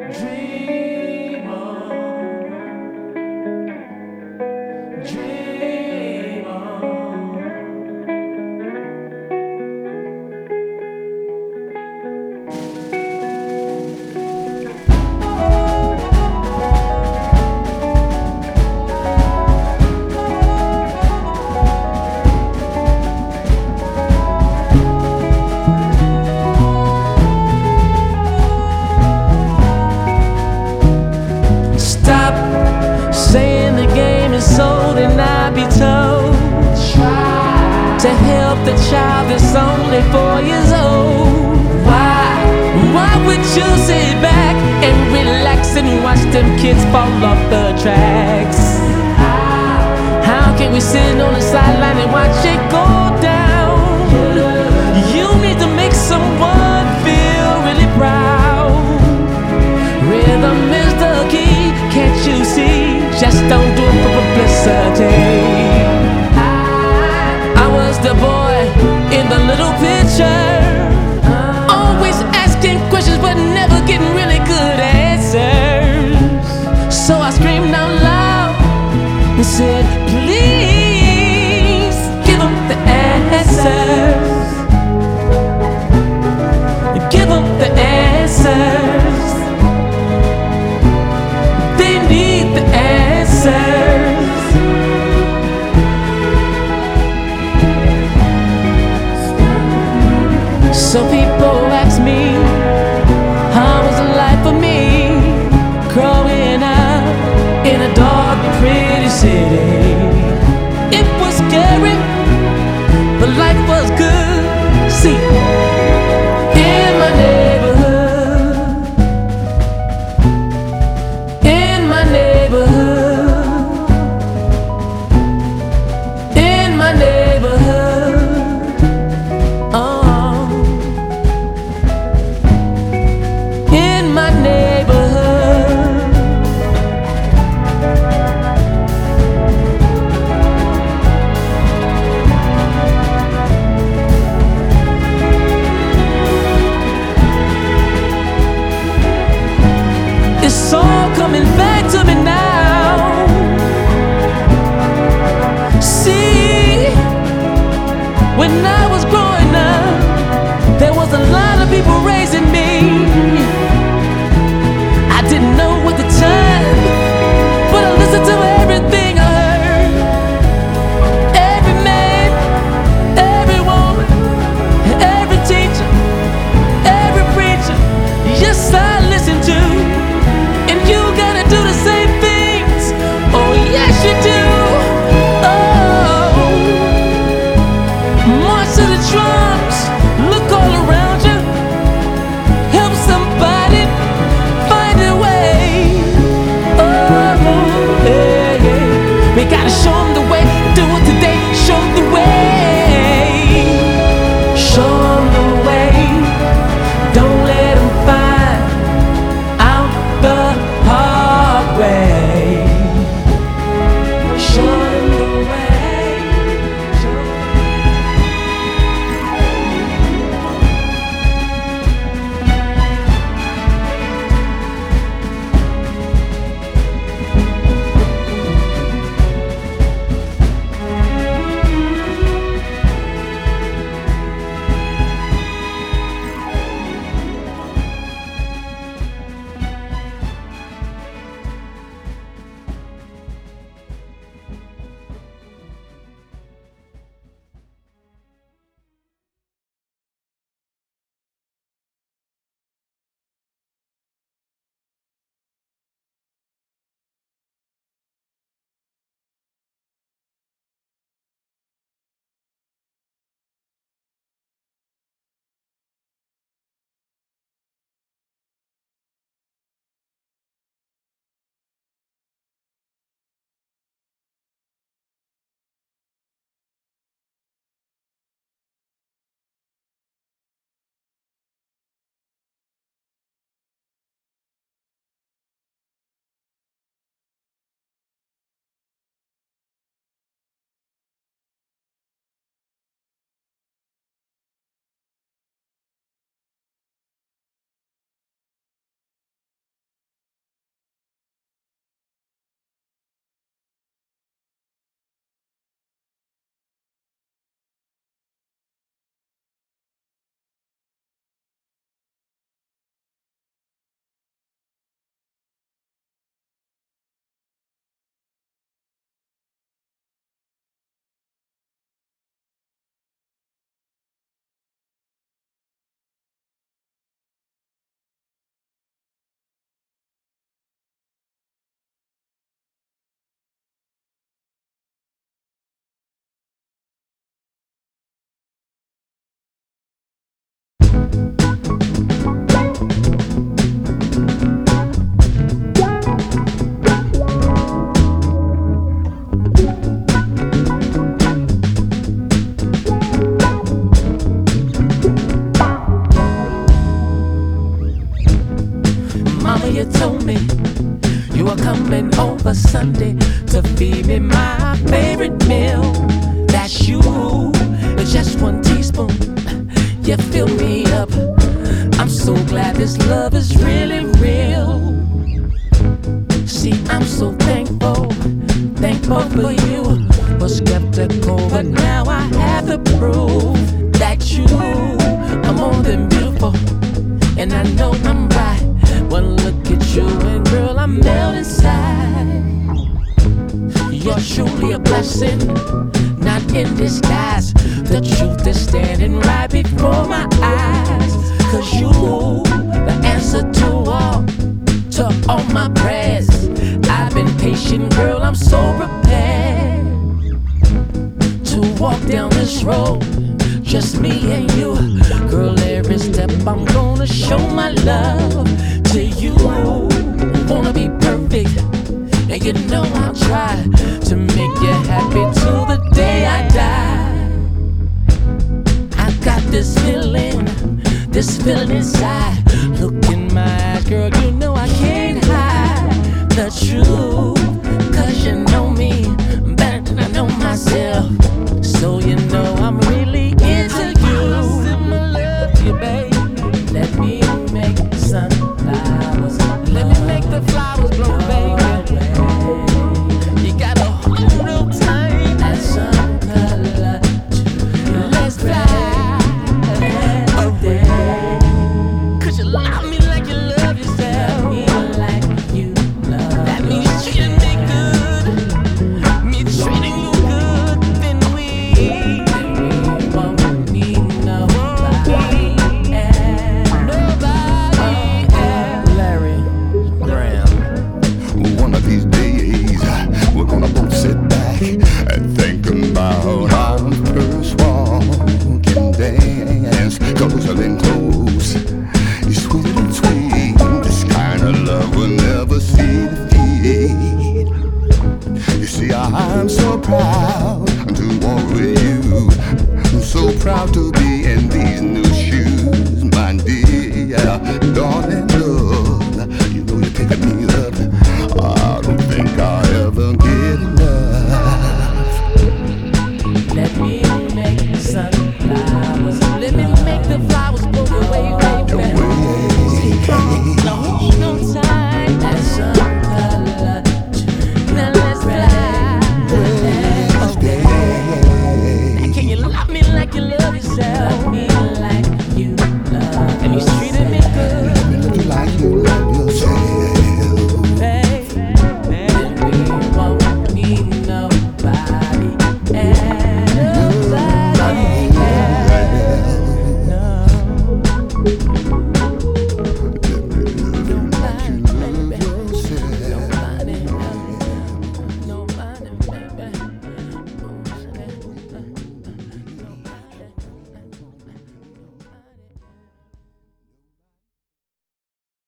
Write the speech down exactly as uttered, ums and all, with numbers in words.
Dream on, dream on. Stop saying the game is sold and I be told Try to help the child that's only four years old. Why? Why would you sit back and relax and watch them kids fall off the tracks? How can we sit on the sideline and watch it go down? You need to make someone feel really proud. Rhythm is the key, can't you see? Just don't do it for publicity. I was the boy in the little picture, always asking questions but never getting really good answers. So I screamed out loud and said, please give 'em Mama, you told me you were coming over Sunday to feed me my favorite meal. That's you, with just one teaspoon, you fill me up. I'm so glad this love is really real. See, I'm so thankful, thankful for you. Was skeptical, but now I have the proof that you are more than beautiful, and I know I'm right. One look at you and girl, I'm melt inside. You're truly a blessing, not in disguise. The truth is standing right before my eyes. Cause you, the answer to all, to all my prayers. I've been patient, girl, I'm so prepared to walk down this road, just me and you. Girl, every step I'm gonna show my love to you. Wanna be perfect, and you know I'll try to make you happy till the day I die. I got this feeling, this feeling inside. Look in my eyes, girl, you know I can't hide the truth. Cause you know me better than I know myself. So you know I'm really into you. I love you, babe. Let me make sunflowers. Let me make the flowers blow, baby. You gotta hold real tight. Add some color to let's fly away. Cause you love me like you love yourself. Love me like you love. That means treating me good, me treating you good. Then we, then we won't need nobody else. Nobody else. Larry Graham. One of these days, we're gonna both sit back and think about our first walking dance. Closer than close, you're sweeter than sweet. This kind of love will never see defeat. You see, I'm so proud to walk with you. I'm so proud to be in these new shoes, my dear.